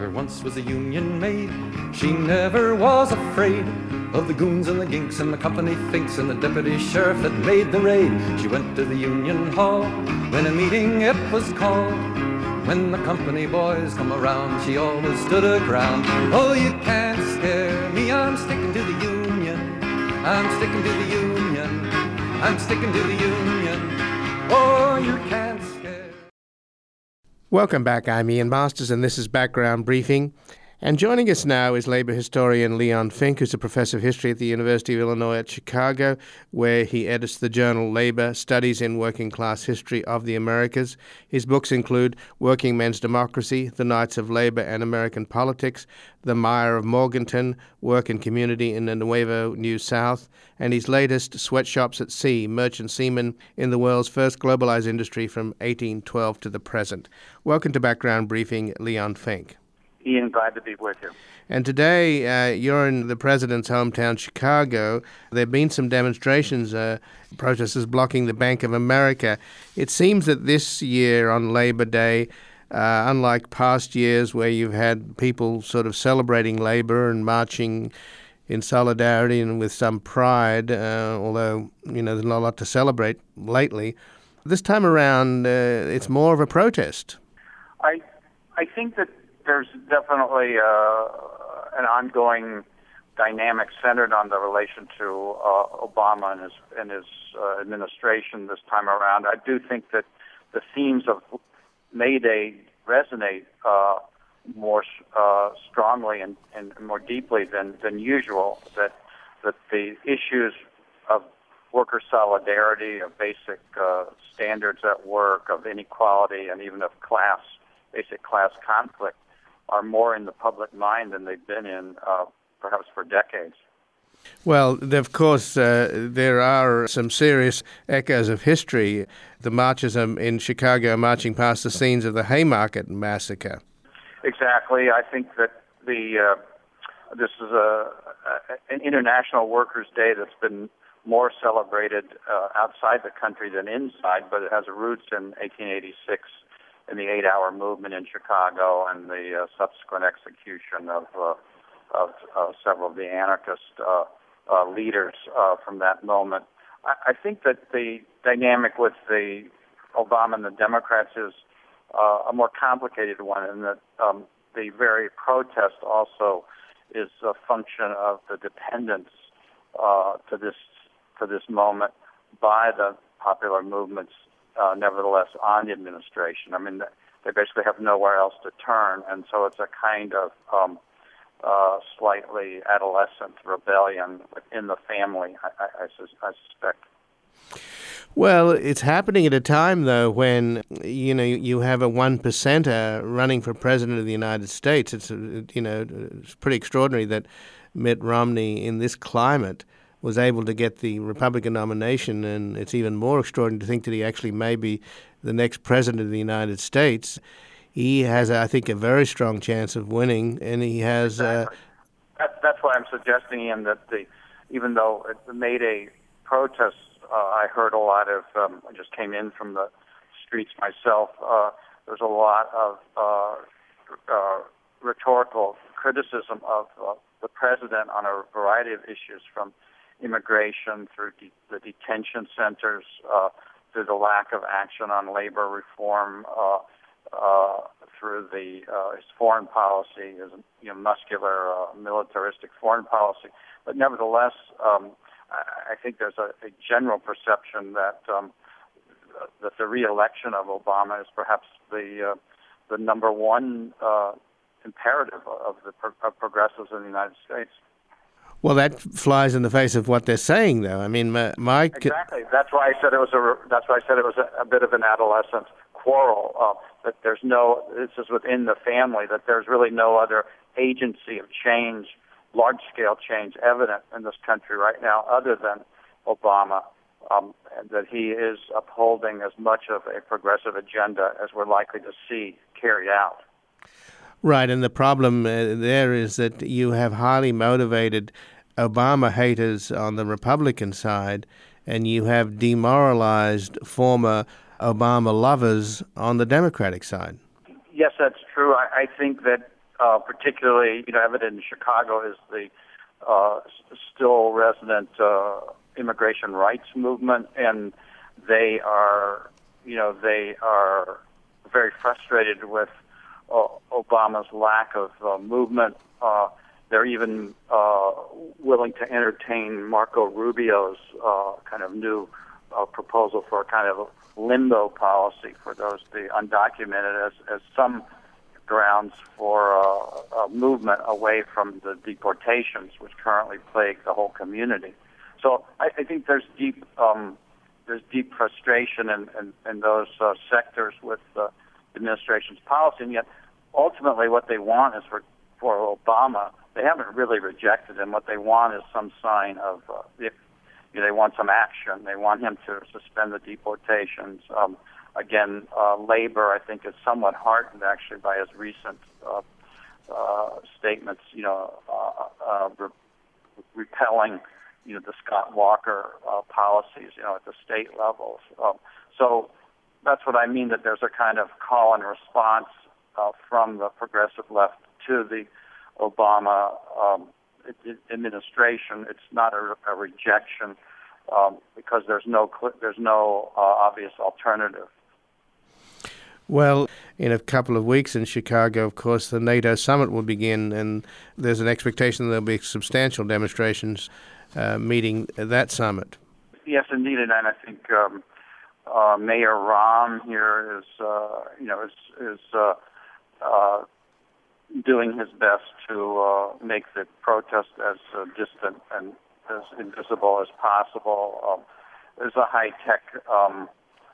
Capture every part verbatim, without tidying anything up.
There once was a union maid. She never was afraid of the goons and the ginks and the company thinks and the deputy sheriff that made the raid. She went to the union hall when a meeting it was called. When the company boys come around, she always stood her ground. Oh, you can't scare me, I'm sticking to the union. I'm sticking to the union. I'm sticking to the union. Oh, you can't scare. Welcome back, I'm Ian Masters, and this is Background Briefing. And joining us now is Labour historian Leon Fink, who's a professor of history at the University of Illinois at Chicago, where he edits the journal Labour, Studies in Working Class History of the Americas. His books include Working Men's Democracy, The Knights of Labour and American Politics, The Mire of Morganton, Work and Community in the Nuevo New South, and his latest, Sweatshops at Sea, Merchant Seamen in the World's First Globalized Industry from eighteen twelve to the Present. Welcome to Background Briefing, Leon Fink. Ian, glad to be with you. And today, uh, you're in the president's hometown, Chicago. There have been some demonstrations, uh, protesters blocking the Bank of America. It seems that this year on Labor Day, uh, unlike past years where you've had people sort of celebrating labor and marching in solidarity and with some pride, uh, although, you know, there's not a lot to celebrate lately, this time around, uh, it's more of a protest. I, I think that there's definitely uh, an ongoing dynamic centered on the relation to uh, Obama and his, and his uh, administration this time around. I do think that the themes of May Day resonate uh, more uh, strongly and, and more deeply than, than usual, that, that the issues of worker solidarity, of basic uh, standards at work, of inequality, and even of class, basic class conflict, are more in the public mind than they've been in uh, perhaps for decades. Well, of course, uh, there are some serious echoes of history. The marchers in Chicago are marching past the scenes of the Haymarket massacre. Exactly. I think that the uh, this is a, a, an International Workers' Day that's been more celebrated uh, outside the country than inside, but it has roots in eighteen eighty-six in the eight-hour movement in Chicago and the uh, subsequent execution of, uh, of uh, several of the anarchist uh, uh, leaders uh, from that moment. I, I think that the dynamic with the Obama and the Democrats is uh, a more complicated one, in that um, the very protest also is a function of the dependence uh, to this to this moment by the popular movements. Uh, nevertheless, on the administration. I mean, they basically have nowhere else to turn, and so it's a kind of um, uh, slightly adolescent rebellion within the family, I, I, I, sus- I suspect. Well, it's happening at a time, though, when, you know, you have a one percenter running for president of the United States. It's, you know, it's pretty extraordinary that Mitt Romney, in this climate, was able to get the Republican nomination, and it's even more extraordinary to think that he actually may be the next president of the United States. He has, I think, a very strong chance of winning, and he has... Exactly. Uh, that, that's why I'm suggesting, Ian, that the, even though it made a protest, uh, I heard a lot of, um, I just came in from the streets myself, uh, there's a lot of uh, uh, rhetorical criticism of uh, the president on a variety of issues, from immigration through de- the detention centers, uh, through the lack of action on labor reform, uh, uh, through the uh, his foreign policy, his you know, muscular, uh, militaristic foreign policy. But nevertheless, um, I-, I think there's a, a general perception that um, that the re-election of Obama is perhaps the uh, the number one uh, imperative of the pro- of progressives in the United States. Well, that flies in the face of what they're saying, though. I mean, my, my exactly. That's why I said it was a. That's why I said it was a, a bit of an adolescent quarrel. Uh, that there's no. This is within the family. That there's really no other agency of change, large-scale change, evident in this country right now, other than Obama. Um, and that he is upholding as much of a progressive agenda as we're likely to see carried out. Right, and the problem uh, there is that you have highly motivated Obama haters on the Republican side, and you have demoralized former Obama lovers on the Democratic side. Yes, that's true. I, I think that uh, particularly, you know, evident in Chicago is the uh, still resident uh, immigration rights movement, and they are, you know, they are very frustrated with uh, Obama's lack of uh, movement. Uh, they're even uh, willing to entertain Marco Rubio's uh, kind of new uh, proposal for a kind of limbo policy for those the undocumented as, as some grounds for uh, a movement away from the deportations which currently plague the whole community. So I, I think there's deep um, there's deep frustration in, in, in those uh, sectors with the administration's policy, and yet ultimately what they want is for, for Obama. They haven't really rejected him. What they want is some sign of uh, if, you know, they want some action. They want him to suspend the deportations. Um, again, uh, labor, I think, is somewhat heartened actually by his recent uh, uh, statements. You know, uh, uh, re- repelling, you know, the Scott Walker uh, policies, you know, at the state levels. Um, so that's what I mean. That there's a kind of call and response uh, from the progressive left to the Obama um, administration. It's not a, a rejection um, because there's no cl- there's no uh, obvious alternative. Well, in a couple of weeks in Chicago, of course, the NATO summit will begin, and there's an expectation there'll be substantial demonstrations uh, meeting that summit. Yes, indeed, and I think um, uh, Mayor Rahm here is, uh, you know, is is uh, uh, doing his best to uh, make the protest as uh, distant and as invisible as possible. Um, there's a high-tech um,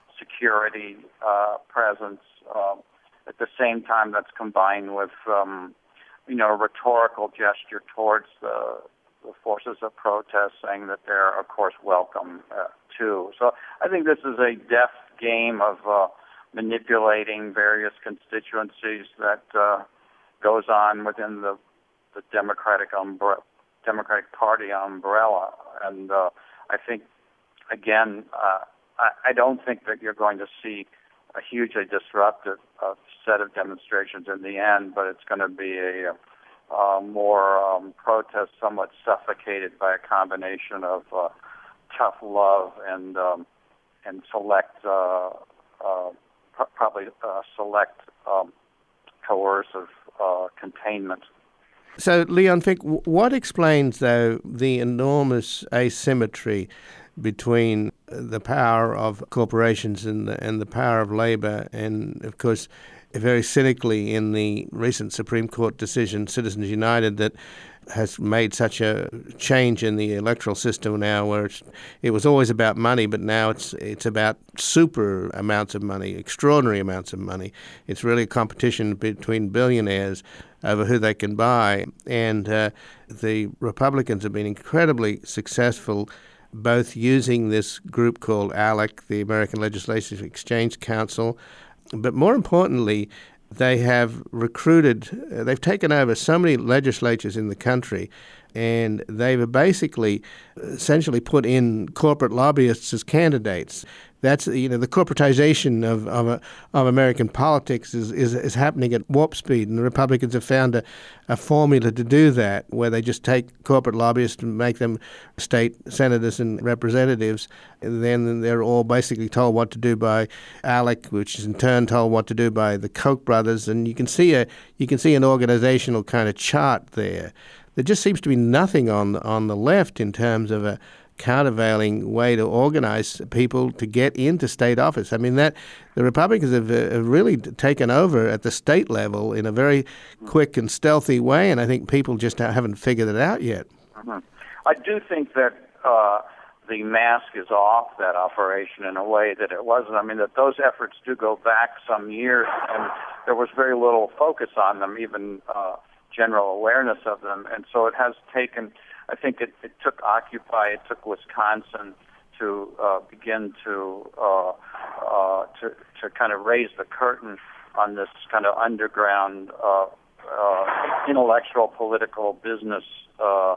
security uh, presence. Um, at the same time, that's combined with, um, you know, a rhetorical gesture towards the, the forces of protest, saying that they're, of course, welcome uh, too. So I think this is a deft game of uh, manipulating various constituencies that uh, goes on within the, the Democratic umbre- Democratic Party umbrella. And uh, I think, again, uh, I, I don't think that you're going to see a hugely disruptive uh, set of demonstrations in the end, but it's going to be a uh, more um, protest somewhat suffocated by a combination of uh, tough love and um, and select, uh, uh, pr- probably uh, select um, coercive uh, containment. So, Leon Fink, what explains, though, the enormous asymmetry between the power of corporations and the, and the power of labor, and, of course, very cynically in the recent Supreme Court decision, Citizens United, that has made such a change in the electoral system now, where it's, it was always about money, but now it's it's about super amounts of money, extraordinary amounts of money. It's really a competition between billionaires over who they can buy. And uh, the Republicans have been incredibly successful both using this group called ALEC, the American Legislative Exchange Council, but more importantly, they have recruited, uh, they've taken over so many legislatures in the country, and they've basically essentially put in corporate lobbyists as candidates. That's, you know, the corporatization of of, of American politics is, is is happening at warp speed, and the Republicans have found a, a formula to do that, where they just take corporate lobbyists and make them state senators and representatives, and then they're all basically told what to do by ALEC, which is in turn told what to do by the Koch brothers, and you can see a you can see an organizational kind of chart there. There just seems to be nothing on on the left in terms of a countervailing way to organize people to get into state office. I mean, that the Republicans have, uh, have really taken over at the state level in a very quick and stealthy way, and I think people just haven't figured it out yet. Mm-hmm. I do think that uh, the mask is off that operation in a way that it wasn't. I mean, that those efforts do go back some years, and there was very little focus on them, even uh, general awareness of them, and so it has taken, I think it, it took Occupy, it took Wisconsin to uh, begin to, uh, uh, to to kind of raise the curtain on this kind of underground uh, uh, intellectual, political, business uh,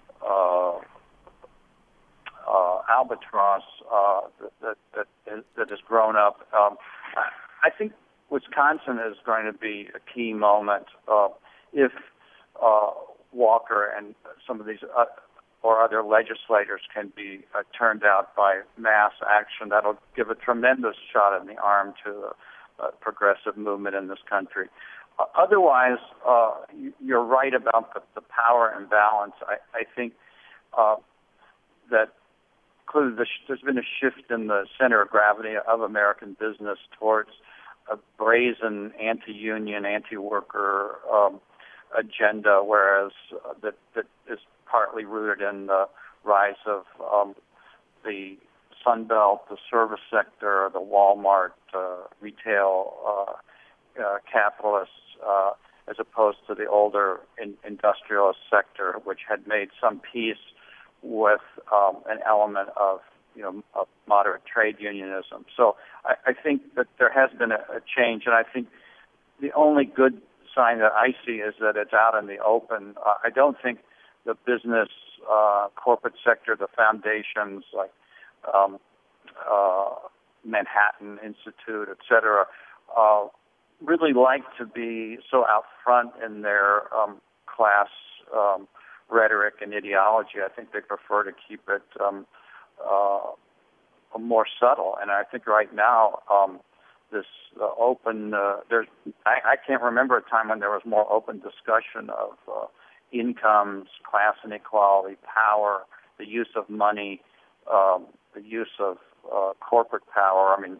uh, uh, albatross uh, that, that that that has grown up. Um, I think Wisconsin is going to be a key moment. Uh, if uh, Walker and some of these uh, or other legislators can be uh, turned out by mass action, that'll give a tremendous shot in the arm to a, a progressive movement in this country. Uh, otherwise, uh, you're right about the, the power imbalance. I, I think uh, that clearly the sh- there's been a shift in the center of gravity of American business towards a brazen anti-union, anti-worker um, agenda, whereas uh, that, that is partly rooted in the rise of um, the Sun Belt, the service sector, the Walmart, uh, retail uh, uh, capitalists, uh, as opposed to the older in- industrialist sector, which had made some peace with um, an element of, you know, of moderate trade unionism. So I, I think that there has been a, a change, and I think the only good sign that I see is that it's out in the open. Uh, I don't think the business, uh, corporate sector, the foundations like um, uh, Manhattan Institute, et cetera, uh, really like to be so out front in their um, class um, rhetoric and ideology. I think they prefer to keep it um, uh, more subtle. And I think right now, um, this uh, open, uh, there's, I, I can't remember a time when there was more open discussion of uh, incomes, class inequality, power, the use of money, um, the use of uh, corporate power. I mean,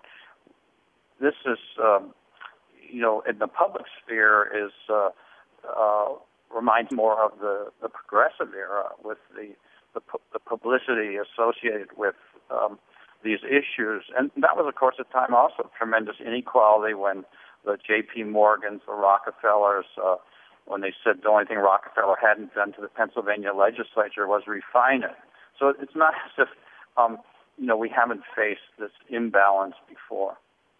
this is, um, you know, in the public sphere is uh, uh, reminds more of the, the progressive era with the the, pu- the publicity associated with um, these issues. And that was, of course, a time also of tremendous inequality when the J P. Morgans, the Rockefellers, uh, when they said the only thing Rockefeller hadn't done to the Pennsylvania legislature was refine it. So it's not as if, um, you know, we haven't faced this imbalance before.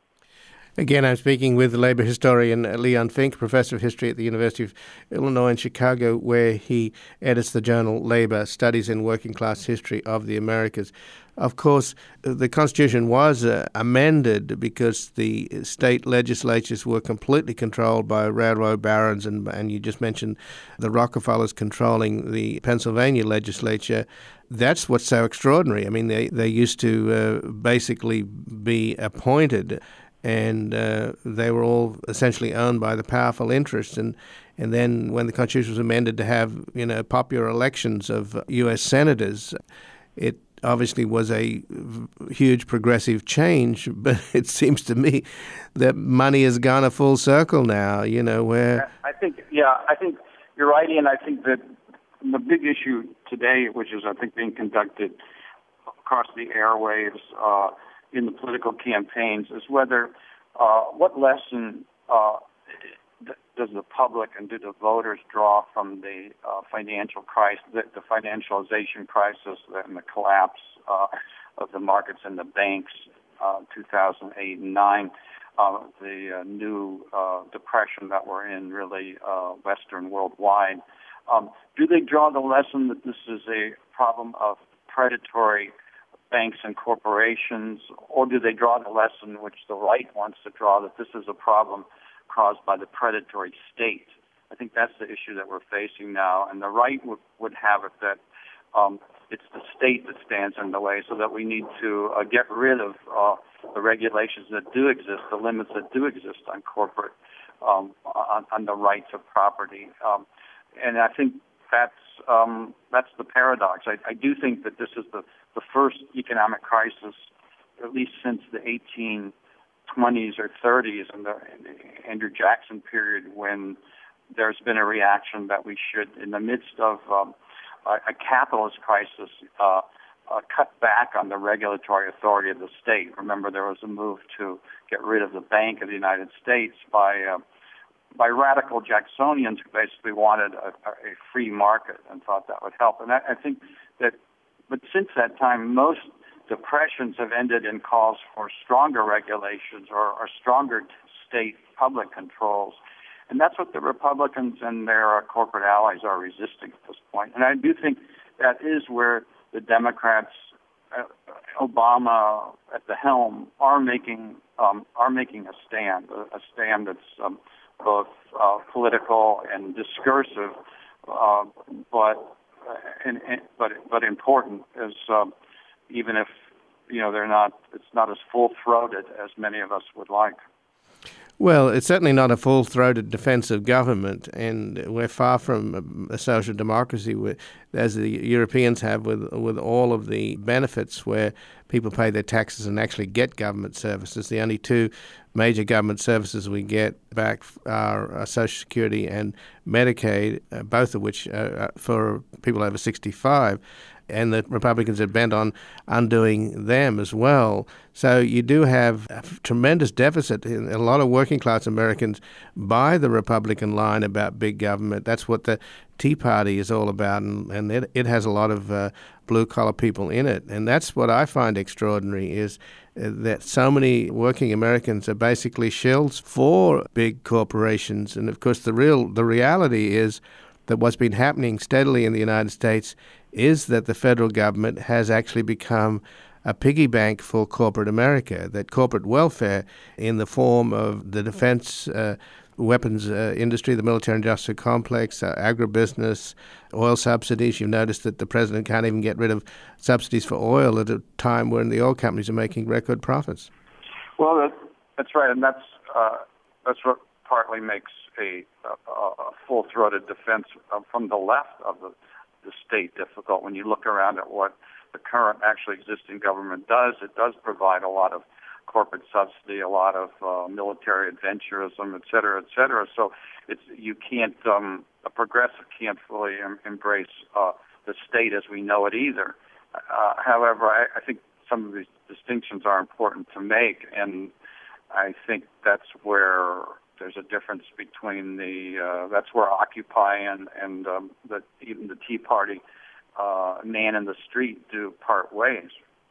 Again, I'm speaking with labor historian Leon Fink, professor of history at the University of Illinois in Chicago, where he edits the journal Labor, Studies in Working Class History of the Americas. Of course, the Constitution was uh, amended because the state legislatures were completely controlled by railroad barons, and, and you just mentioned the Rockefellers controlling the Pennsylvania legislature. That's what's so extraordinary. I mean, they, they used to uh, basically be appointed, and uh, they were all essentially owned by the powerful interests. And and then when the Constitution was amended to have, you know, popular elections of U S senators, it obviously was a huge progressive change. But it seems to me that money has gone a full circle now, you know, where... I think, yeah, I think you're right, Ian. I think that the big issue today, which is, I think, being conducted across the airwaves, uh, in the political campaigns, is whether uh, what lesson uh, does the public and do the voters draw from the uh, financial crisis, the, the financialization crisis, and the collapse uh, of the markets and the banks, uh, two thousand eight and nine, uh, the uh, new uh, depression that we're in, really uh, Western worldwide. Um, do they draw the lesson that this is a problem of predatory banks and corporations, or do they draw the lesson which the right wants to draw, that this is a problem caused by the predatory state? I think that's the issue that we're facing now, and the right would, would have it that um, it's the state that stands in the way, so that we need to uh, get rid of uh, the regulations that do exist, the limits that do exist on corporate, um, on, on the rights of property. Um, and I think that's um, that's the paradox. I, I do think that this is the the first economic crisis, at least since the eighteen twenties or thirties and the Andrew Jackson period, when there's been a reaction that we should, in the midst of um, a, a capitalist crisis, uh, uh, cut back on the regulatory authority of the state. Remember, there was a move to get rid of the Bank of the United States by uh, by radical Jacksonians who basically wanted a, a free market and thought that would help. And I, I think that, but since that time, most depressions have ended in calls for stronger regulations or, or stronger state public controls. And that's what the Republicans and their uh, corporate allies are resisting at this point. And I do think that is where the Democrats, uh, Obama at the helm, are making um, are making a stand, a, a stand that's um, both uh, political and discursive, uh, but and, and, but but important as um, even if you know they're not. It's not as full-throated as many of us would like. Well, it's certainly not a full-throated defense of government, and we're far from a social democracy as the Europeans have with with all of the benefits where people pay their taxes and actually get government services. The only two major government services we get back are Social Security and Medicaid, uh, both of which are for people over sixty-five. And the Republicans are bent on undoing them as well. So you do have a tremendous deficit. A lot of working-class Americans buy the Republican line about big government. That's what the Tea Party is all about, and, and it, it has a lot of uh, blue-collar people in it. And that's what I find extraordinary is that so many working Americans are basically shills for big corporations. And, of course, the real the reality is that what's been happening steadily in the United States is that the federal government has actually become a piggy bank for corporate America, that corporate welfare in the form of the defense uh, weapons uh, industry, the military industrial complex, uh, agribusiness, oil subsidies. You've noticed that the president can't even get rid of subsidies for oil at a time when the oil companies are making record profits. Well, that, that's right, and that's uh, that's what partly makes a, a, a full-throated defense from the left of the the state difficult. When you look around at what the current actually existing government does, it does provide a lot of corporate subsidy, a lot of uh, military adventurism, et cetera, et cetera. So it's you can't um, a progressive can't fully em- embrace uh, the state as we know it either. Uh, however, I, I think some of these distinctions are important to make, and I think that's where there's a difference between the, uh, that's where Occupy and, and um, the, even the Tea Party, uh, man in the street do part ways.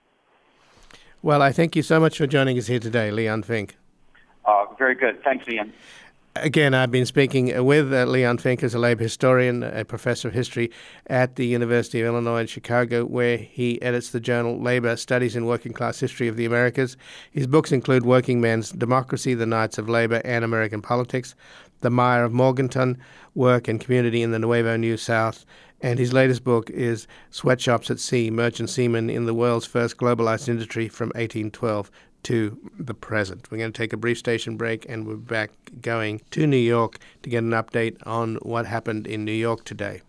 Well, I thank you so much for joining us here today, Leon Fink. Uh, very good. Thanks, Ian. Again, I've been speaking with uh, Leon Fink, as a labor historian, a professor of history at the University of Illinois in Chicago, where he edits the journal Labor Studies in Working Class History of the Americas. His books include Working Men's Democracy, The Knights of Labor and American Politics, The Mire of Morganton, Work and Community in the Nuevo New South, and his latest book is Sweatshops at Sea, Merchant Seamen in the World's First Globalized Industry from eighteen twelve to the present. We're going to take a brief station break, and we're back going to New York to get an update on what happened in New York today.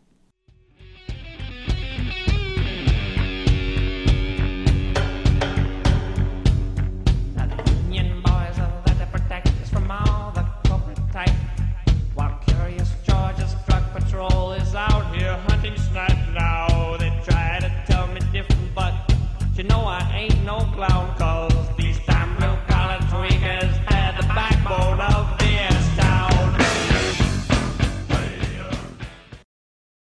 Union boys are there to protect us from all the corporate type, while Curious George's drug patrol is out here hunting snipe now. They try to tell me different, but you know I ain't no clown, 'cause